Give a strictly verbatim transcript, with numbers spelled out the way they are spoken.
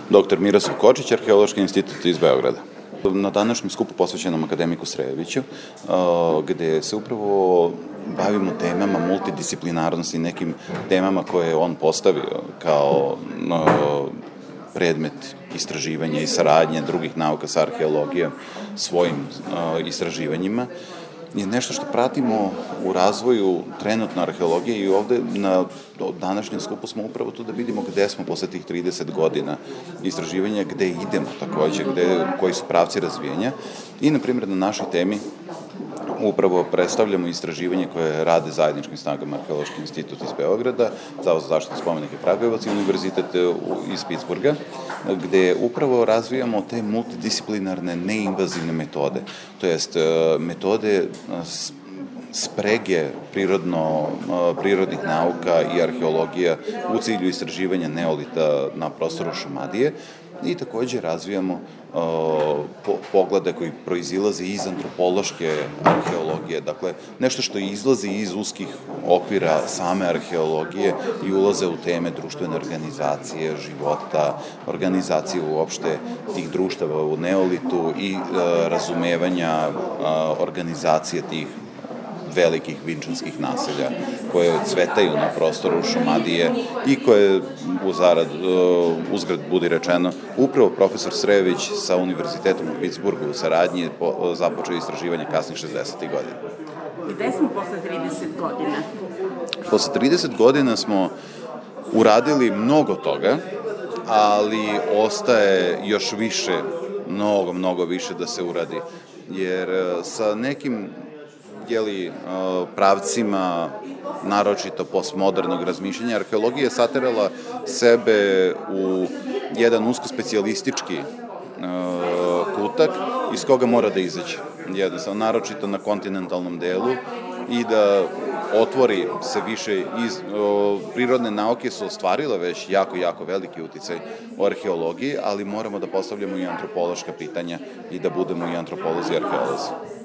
doktor Miroslav Kočić, Arheološki institut iz Beograda. Na današnjem skupu posvećenom akademiku Srejoviću, gde se upravo bavimo temama multidisciplinarnosti, nekim temama koje je on postavio kao predmet istraživanja i saradnje drugih nauka sa arheologijom svojim istraživanjima, je nešto što pratimo u razvoju trenutno arheologije i ovde na današnjem skupu smo upravo tu da vidimo gde smo posle tih trideset godina istraživanja, gde idemo takođe, gde, koji su pravci razvijenja. I, na primjer, na našoj temi upravo predstavljamo istraživanje koje rade zajedničkim snagama Arheološki institut iz Beograda, Zavod za zaštitu spomenika Kragujevac i Univerzitet iz Pittsburgha, gde upravo razvijamo te multidisciplinarne neinvazivne metode, to jest metode sprege prirodno, prirodnih nauka i arheologija u cilju istraživanja neolita na prostoru Šumadije i takođe razvijamo po, poglede koji proizilaze iz antropološke arheologije, dakle nešto što izlazi iz uskih okvira same arheologije i ulaze u teme društvene organizacije, života, organizacije uopšte tih društava u neolitu i e, razumevanja e, organizacije tih velikih vinčanskih naselja koje cvetaju na prostoru Šumadije i koje, u zarad, uzgrad budi rečeno, upravo profesor Srejović sa Univerzitetom u Pittsburghu u saradnji započeo istraživanje kasnih šezdesetih godina. Gde smo posle trideset godina? Posle trideset godina smo uradili mnogo toga, ali ostaje još više, mnogo, mnogo više da se uradi. Jer sa nekim jeli, pravcima, naročito postmodernog razmišljanja, arheologija je saterala sebe u jedan usko-specijalistički kutak iz koga mora da izađe. Jednostavno, naročito na kontinentalnom delu i da otvori se više iz... Prirodne nauke su ostvarile već jako, jako veliki uticaj u arheologiji, ali moramo da postavljamo i antropološka pitanja i da budemo i antropolozi i arheolozi.